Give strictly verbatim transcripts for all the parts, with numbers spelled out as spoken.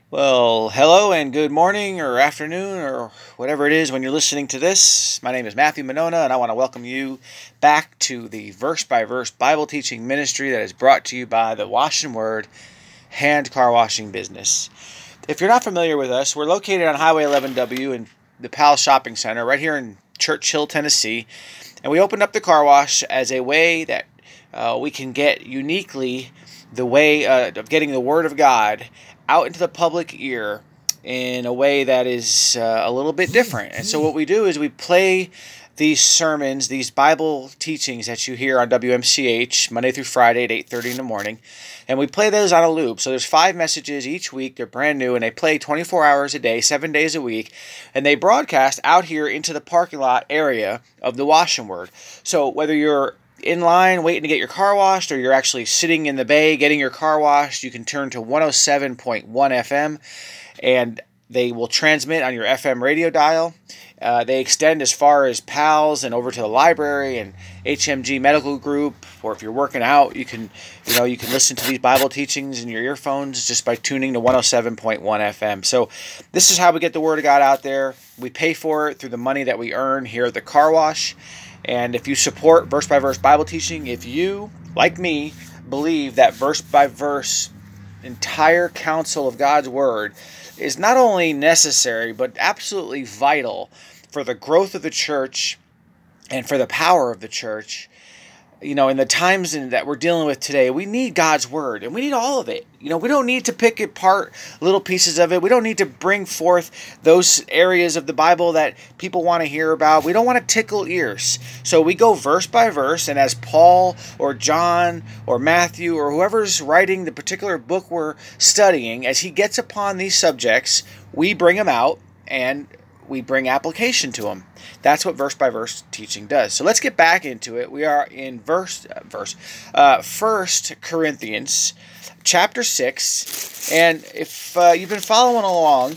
Well, hello and good morning or afternoon or whatever it is when you're listening to this. My name is Matthew Monona, and I want to welcome you back to the verse by verse Bible teaching ministry that is brought to you by the Wash and Word Hand Car Washing Business. If you're not familiar with us, we're located on Highway eleven W in the Palace Shopping Center right here in Churchill, Tennessee. And we opened up the car wash as a way that uh, we can get uniquely the way uh, of getting the Word of God out into the public ear in a way that is uh, a little bit different. And so what we do is we play these sermons, these Bible teachings that you hear on W M C H Monday through Friday at eight thirty in the morning, and we play those on a loop. So there's five messages each week. They're brand new, and they play twenty-four hours a day, seven days a week, and they broadcast out here into the parking lot area of the Wash and Word. So whether you're in line waiting to get your car washed, or you're actually sitting in the bay getting your car washed, you can turn to one oh seven point one F M, and they will transmit on your F M radio dial. Uh, they extend as far as PALS and over to the library and H M G Medical Group. Or if you're working out, you can, you know, you can listen to these Bible teachings in your earphones just by tuning to one oh seven point one F M. So this is how we get the Word of God out there. We pay for it through the money that we earn here at the car wash. And if you support verse by verse Bible teaching, if you, like me, believe that verse by verse entire counsel of God's Word is not only necessary, but absolutely vital for the growth of the church and for the power of the church, you know, in the times in, that we're dealing with today, we need God's Word, and we need all of it. You know, we don't need to pick apart little pieces of it. We don't need to bring forth those areas of the Bible that people want to hear about. We don't want to tickle ears. So we go verse by verse, and as Paul or John or Matthew or whoever's writing the particular book we're studying, as he gets upon these subjects, we bring them out and we bring application to them. That's what verse by verse teaching does. So let's get back into it. We are in verse uh, verse uh, First Corinthians chapter six, and if uh, you've been following along,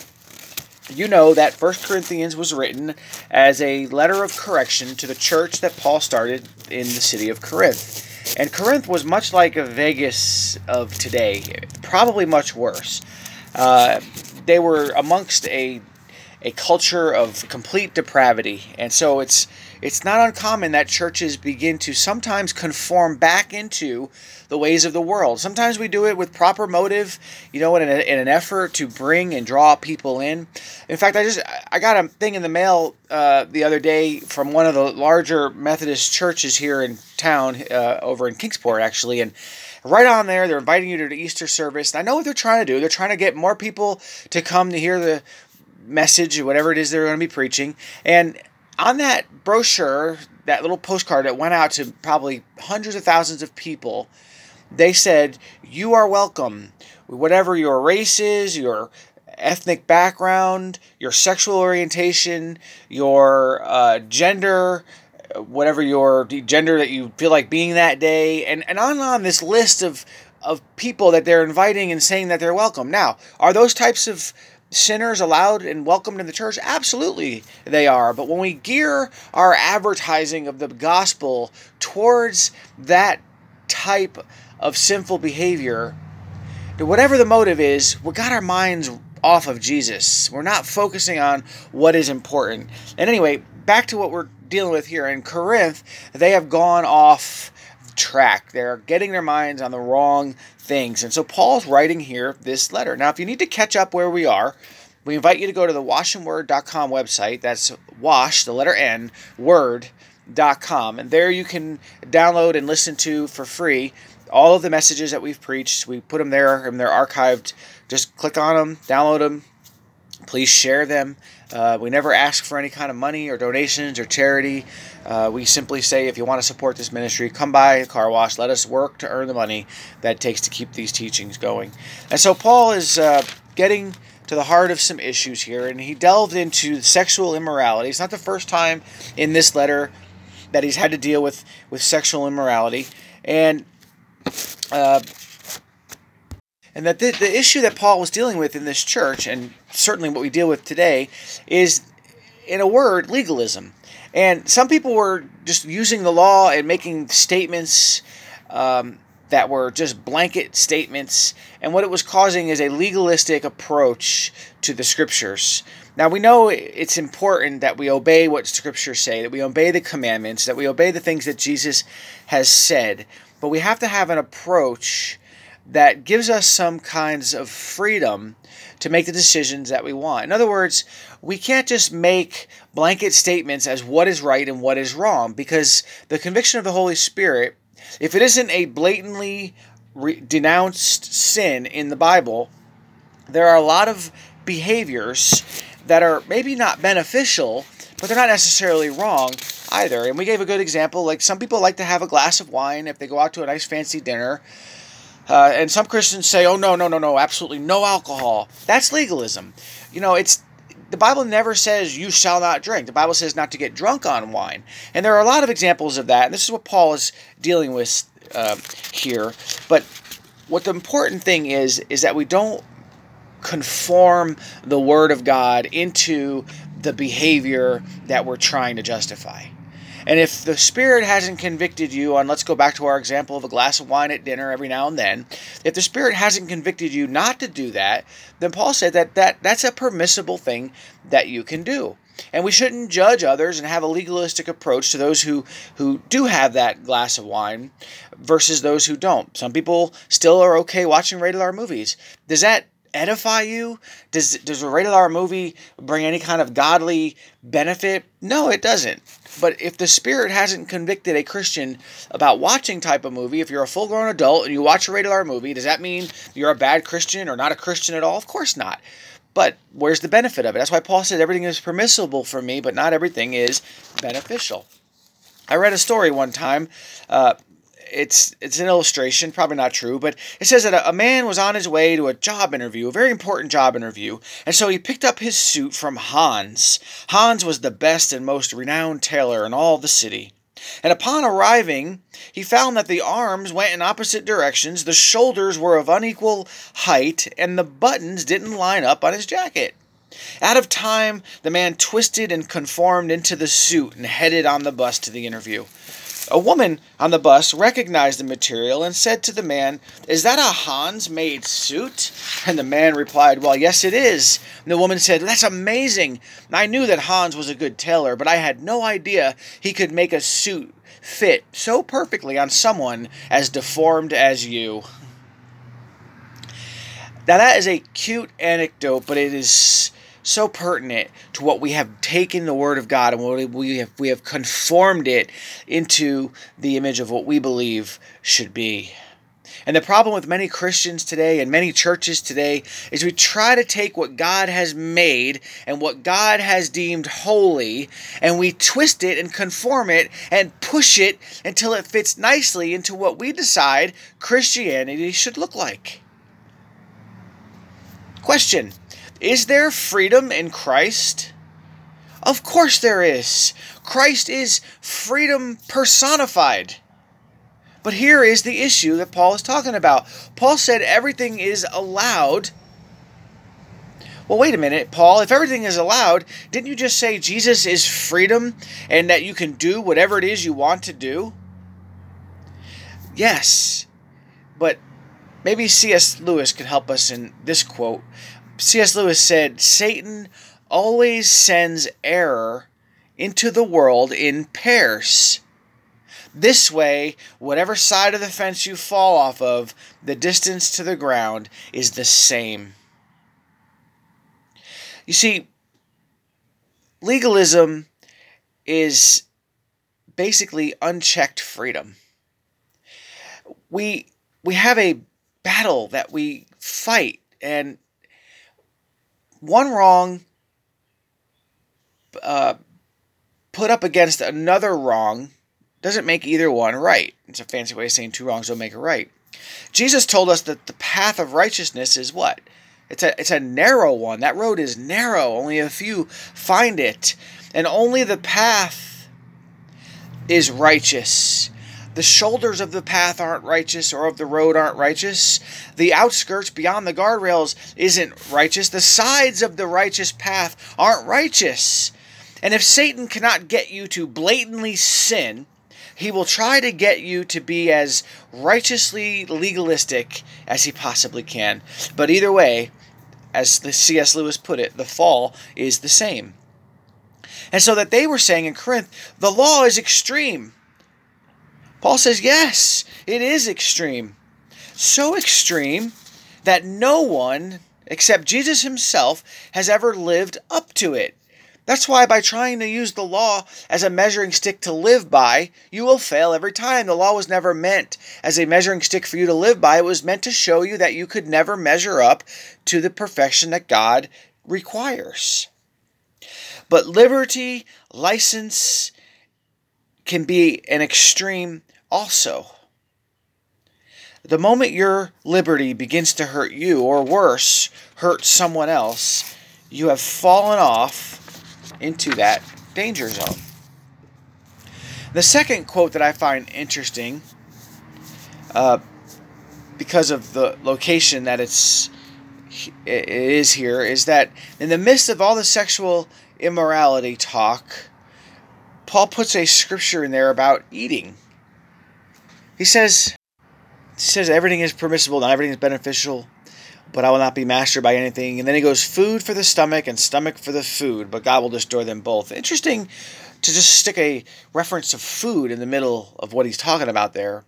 you know that First Corinthians was written as a letter of correction to the church that Paul started in the city of Corinth. And Corinth was much like a Vegas of today, probably much worse. Uh, they were amongst a a culture of complete depravity. And so it's it's not uncommon that churches begin to sometimes conform back into the ways of the world. Sometimes we do it with proper motive, you know, in, a, in an effort to bring and draw people in. In fact, I just I got a thing in the mail uh, the other day from one of the larger Methodist churches here in town, uh, over in Kingsport, actually, and right on there, they're inviting you to the Easter service. And I know what they're trying to do. They're trying to get more people to come to hear the message or whatever it is they're going to be preaching. And on that brochure, that little postcard that went out to probably hundreds of thousands of people, they said, "You are welcome. Whatever your race is, your ethnic background, your sexual orientation, your uh, gender, whatever your gender that you feel like being that day," and, and on and on, this list of, of people that they're inviting and saying that they're welcome. Now, are those types of sinners allowed and welcomed in the church? Absolutely they are. But when we gear our advertising of the gospel towards that type of sinful behavior, whatever the motive is, we got our minds off of Jesus. We're not focusing on what is important. And anyway, back to what we're dealing with here. In Corinth, they have gone off track. They're getting their minds on the wrong things. And so Paul's writing here this letter. Now, if you need to catch up where we are, we invite you to go to the wash and word dot com website. That's wash, the letter N, word dot com. And there you can download and listen to for free all of the messages that we've preached. We put them there and they're archived. Just click on them, download them. Please share them. Uh, we never ask for any kind of money or donations or charity. Uh, we simply say, if you want to support this ministry, come by a car wash. Let us work to earn the money that it takes to keep these teachings going. And so Paul is uh, getting to the heart of some issues here, and he delved into sexual immorality. It's not the first time in this letter that he's had to deal with, with sexual immorality. And uh, And that the, the issue that Paul was dealing with in this church, and certainly what we deal with today, is, in a word, legalism. And some people were just using the law and making statements um, that were just blanket statements, and what it was causing is a legalistic approach to the Scriptures. Now, we know it's important that we obey what Scriptures say, that we obey the commandments, that we obey the things that Jesus has said, but we have to have an approach that gives us some kinds of freedom to make the decisions that we want. In other words, we can't just make blanket statements as what is right and what is wrong, because the conviction of the Holy Spirit, if it isn't a blatantly re- denounced sin in the Bible, there are a lot of behaviors that are maybe not beneficial, but they're not necessarily wrong either. And we gave a good example, like some people like to have a glass of wine if they go out to a nice fancy dinner. Uh, and some Christians say, oh, no, no, no, no, absolutely no alcohol. That's legalism. You know, it's the Bible never says you shall not drink. The Bible says not to get drunk on wine. And there are a lot of examples of that. And this is what Paul is dealing with uh, here. But what the important thing is, is that we don't conform the Word of God into the behavior that we're trying to justify. And if the Spirit hasn't convicted you on, let's go back to our example of a glass of wine at dinner every now and then, if the Spirit hasn't convicted you not to do that, then Paul said that, that that's a permissible thing that you can do. And we shouldn't judge others and have a legalistic approach to those who, who do have that glass of wine versus those who don't. Some people still are okay watching rated R movies. Does that edify you? Does, does a rated R movie bring any kind of godly benefit? No, it doesn't. But if the Spirit hasn't convicted a Christian about watching type of movie, if you're a full-grown adult and you watch a rated R movie, does that mean you're a bad Christian or not a Christian at all? Of course not. But where's the benefit of it? That's why Paul said everything is permissible for me, but not everything is beneficial. I read a story one time. Uh, it's it's an illustration, probably not true, but it says that a, a man was on his way to a job interview, a very important job interview, and so he picked up his suit from Hans. Hans was the best and most renowned tailor in all the city. And upon arriving, he found that the arms went in opposite directions, the shoulders were of unequal height, and the buttons didn't line up on his jacket. Out of time, the man twisted and conformed into the suit and headed on the bus to the interview. A woman on the bus recognized the material and said to the man, "Is that a Hans-made suit?" And the man replied, "Well, yes, it is." And the woman said, "That's amazing. I knew that Hans was a good tailor, but I had no idea he could make a suit fit so perfectly on someone as deformed as you." Now, that is a cute anecdote, but it is so pertinent to what we have taken the Word of God and what we have we have conformed it into the image of what we believe should be. And the problem with many Christians today and many churches today is we try to take what God has made and what God has deemed holy, and we twist it and conform it and push it until it fits nicely into what we decide Christianity should look like. Question: is there freedom in Christ? Of course there is. Christ is freedom personified. But here is the issue that Paul is talking about. Paul said everything is allowed. Well, wait a minute, Paul. If everything is allowed, didn't you just say Jesus is freedom and that you can do whatever it is you want to do? Yes, but maybe C S Lewis could help us in this quote. C S Lewis said, "Satan always sends error into the world in pairs. This way, whatever side of the fence you fall off of, the distance to the ground is the same." You see, legalism is basically unchecked freedom. We we have a battle that we fight, and one wrong uh, put up against another wrong doesn't make either one right. It's a fancy way of saying two wrongs don't make a right. Jesus told us that the path of righteousness is what? It's a, it's a narrow one. That road is narrow. Only a few find it. And only the path is righteous. The shoulders of the path aren't righteous, or of the road aren't righteous. The outskirts beyond the guardrails isn't righteous. The sides of the righteous path aren't righteous. And if Satan cannot get you to blatantly sin, He will try to get you to be as righteously legalistic as he possibly can. But either way, as the C S Lewis put it, the fall is the same. And so that they were saying in Corinth, the law is extreme. Paul says, yes, it is extreme. So extreme that no one except Jesus himself has ever lived up to it. That's why by trying to use the law as a measuring stick to live by, you will fail every time. The law was never meant as a measuring stick for you to live by. It was meant to show you that you could never measure up to the perfection that God requires. But liberty, license can be an extreme also. The moment your liberty begins to hurt you, or worse, hurt someone else, you have fallen off into that danger zone. The second quote that I find interesting, uh, because of the location that it's it is here, is that in the midst of all the sexual immorality talk, Paul puts a scripture in there about eating. He says, he says everything is permissible, not everything is beneficial, but I will not be mastered by anything. And then he goes, food for the stomach and stomach for the food, but God will destroy them both. Interesting to just stick a reference to food in the middle of what he's talking about there.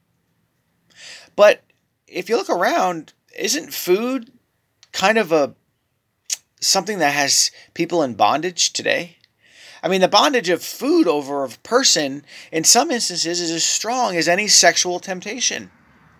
But if you look around, isn't food kind of a something that has people in bondage today? I mean, the bondage of food over a person in some instances is as strong as any sexual temptation.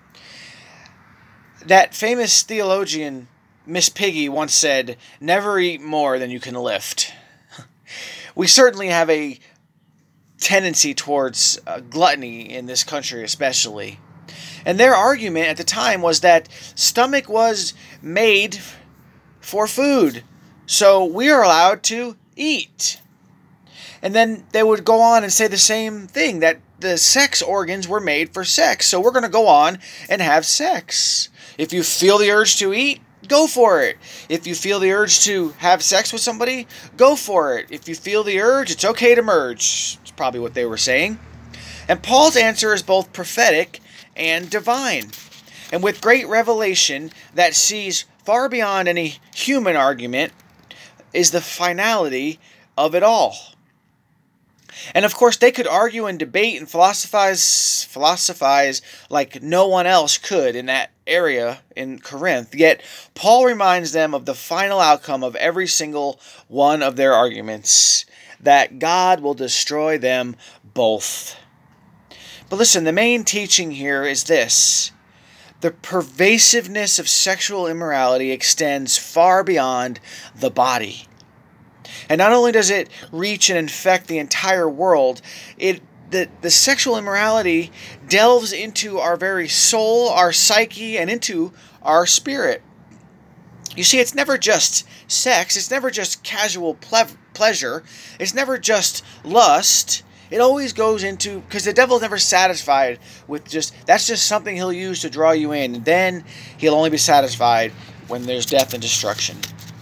That famous theologian, Miss Piggy, once said, never eat more than you can lift. We certainly have a tendency towards uh, gluttony in this country especially. And their argument at the time was that stomach was made for food, so we are allowed to eat. And then they would go on and say the same thing, that the sex organs were made for sex, so we're going to go on and have sex. If you feel the urge to eat, go for it. If you feel the urge to have sex with somebody, go for it. If you feel the urge, it's okay to merge. It's probably what they were saying. And Paul's answer is both prophetic and divine, and with great revelation that sees far beyond any human argument, is the finality of it all. And of course, they could argue and debate and philosophize, philosophize like no one else could in that area in Corinth. Yet, Paul reminds them of the final outcome of every single one of their arguments, that God will destroy them both. But listen, the main teaching here is this. The pervasiveness of sexual immorality extends far beyond the body. And not only does it reach and infect the entire world, it the, the sexual immorality delves into our very soul, our psyche, and into our spirit. You see, it's never just sex. It's never just casual ple- pleasure. It's never just lust. It always goes into, because the devil's never satisfied with just, that's just something he'll use to draw you in. And then he'll only be satisfied when there's death and destruction.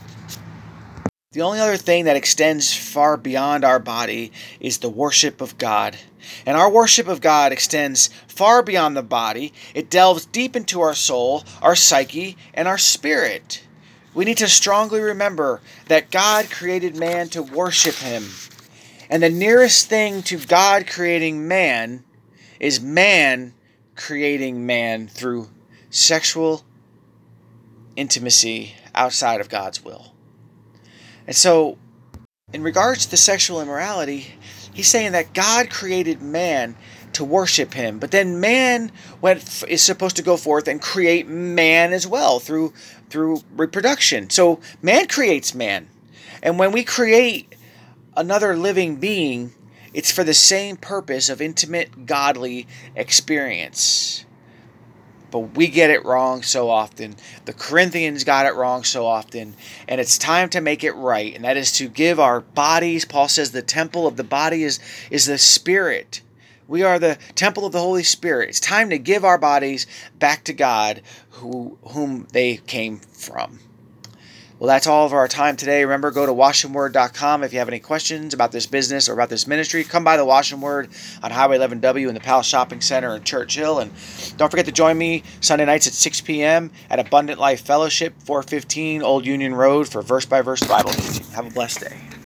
The only other thing that extends far beyond our body is the worship of God. And our worship of God extends far beyond the body. It delves deep into our soul, our psyche, and our spirit. We need to strongly remember that God created man to worship him. And the nearest thing to God creating man is man creating man through sexual intimacy outside of God's will. And so, in regards to sexual immorality, he's saying that God created man to worship him, but then man went is supposed to go forth and create man as well through through reproduction. So man creates man, and when we create another living being, it's for the same purpose of intimate, godly experience. But we get it wrong so often. The Corinthians got it wrong so often. And it's time to make it right. And that is to give our bodies, Paul says the temple of the body is, is the Spirit. We are the temple of the Holy Spirit. It's time to give our bodies back to God, who, whom they came from. Well, that's all of our time today. Remember, go to wash and word dot com if you have any questions about this business or about this ministry. Come by the Wash and Word on Highway eleven W in the Palace Shopping Center in Churchill. And don't forget to join me Sunday nights at six p.m. at Abundant Life Fellowship, four fifteen Old Union Road for Verse by Verse Bible teaching. Have a blessed day.